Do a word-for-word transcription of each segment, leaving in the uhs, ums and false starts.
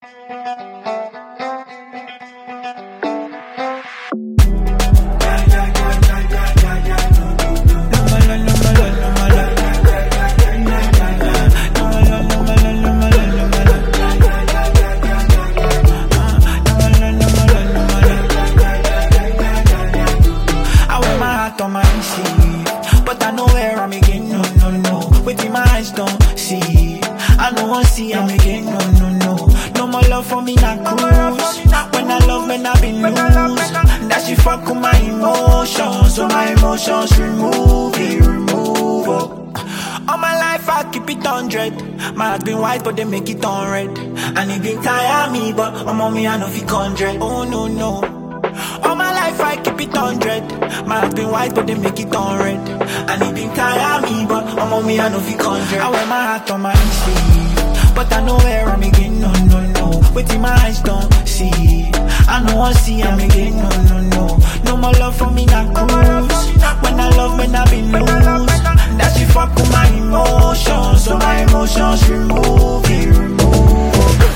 On my sleeve, but I know where I'm again. No, no, no. Waiting my eyes don't see. I know I see I'm again. No, no, no. No more love for me, not cruise. When I love, when I been lose. That she fuck with my emotions, so my emotions remove it, remove it. All my life I keep it one hundred. My heart been white, but they make it on red. And it been tire me, but I'm on me, I know fi hundred. Oh no, no. All my life I keep it one hundred. My heart been white but they make it on red. And it been tire me but I'm on me I know fi hundred. I wear my heart on my sleeve, but I know where I'm again. No, no, no. Waiting my eyes don't see. I know I see I'm again. No, no, no. No more love for me not cruise. When I love when I been lose. That she fuck with my emotions, so my emotions remove it, remove it.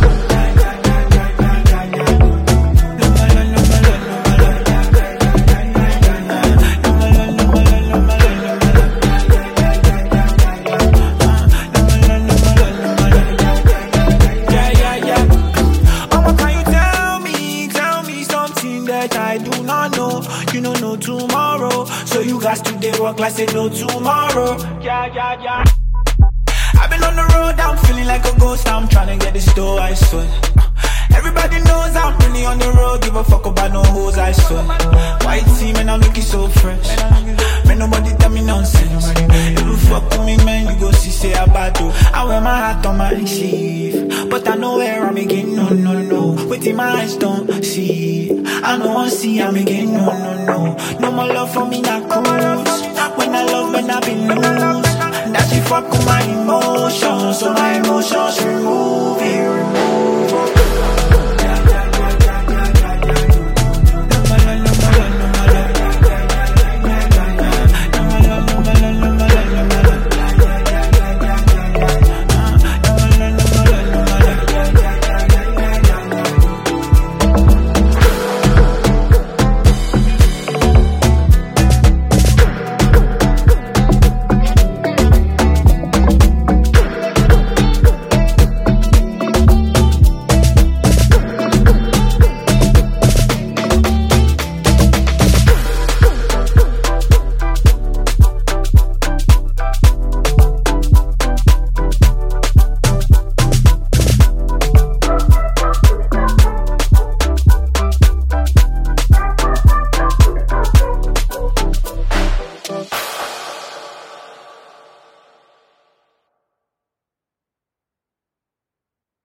I do not know, you don't know tomorrow. So you guys today work like say no tomorrow. Yeah, yeah, yeah. I've been on the road, I'm feeling like a ghost. I'm trying to get this door, I swear. Everybody knows I'm really on the road. Give a fuck about no hoes, I swear. White team and I'm looking so fresh. Man, nobody tell me nonsense. If you fuck with me, man, you go see say I bad do. I wear my heart on my sleeve, but I know where I'm again. No, no, no. Waiting my eyes don't see. I know I see I'm again. No, no, no. No more love for me, not cruise. When I love, when I been lose. That she fuck with my emotions, so my emotions remove it.